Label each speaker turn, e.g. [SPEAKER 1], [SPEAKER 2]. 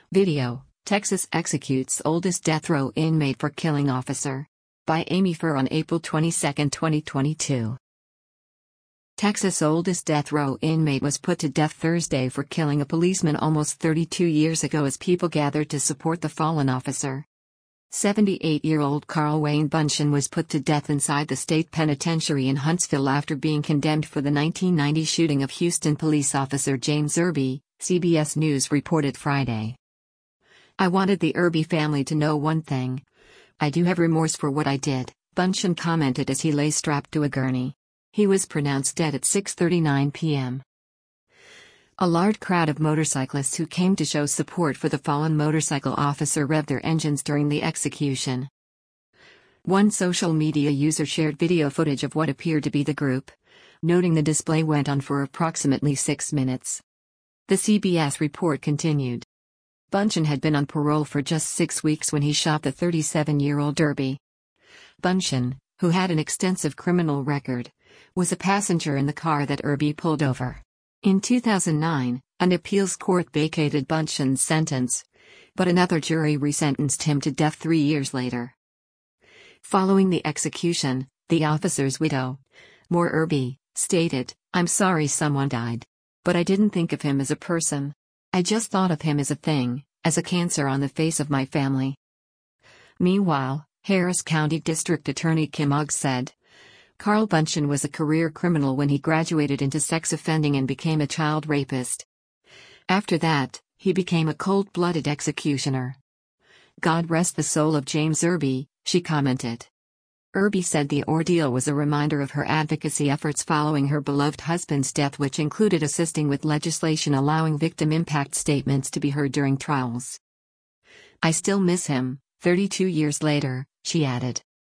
[SPEAKER 1] Video: Texas executes oldest death row inmate for killing officer. By Amy Furr on April 22, 2022. Texas' oldest death row inmate was put to death Thursday for killing a policeman almost 32 years ago as people gathered to support the fallen officer. 78-year-old Carl Wayne Bunchen was put to death inside the state penitentiary in Huntsville after being condemned for the 1990 shooting of Houston police officer James Irby, CBS News reported Friday. "I wanted the Irby family to know one thing. I do have remorse for what I did," Bunchen commented as he lay strapped to a gurney. He was pronounced dead at 6:39 p.m. A large crowd of motorcyclists who came to show support for the fallen motorcycle officer revved their engines during the execution. One social media user shared video footage of what appeared to be the group, noting the display went on for approximately 6 minutes. The CBS report continued. Bunchen had been on parole for just 6 weeks when he shot the 37-year-old Irby. Bunchen, who had an extensive criminal record, was a passenger in the car that Irby pulled over. In 2009, an appeals court vacated Bunchen's sentence, but another jury resentenced him to death 3 years later. Following the execution, the officer's widow, Moore Irby, stated, "I'm sorry someone died. But I didn't think of him as a person. I just thought of him as a thing, as a cancer on the face of my family." Meanwhile, Harris County District Attorney Kim Ogg said, Carl Bunchen was a career criminal when he graduated into sex offending and became a child rapist. After that, he became a cold-blooded executioner. "God rest the soul of James Irby," she commented. Irby said the ordeal was a reminder of her advocacy efforts following her beloved husband's death, which included assisting with legislation allowing victim impact statements to be heard during trials. "I still miss him, 32 years later," she added.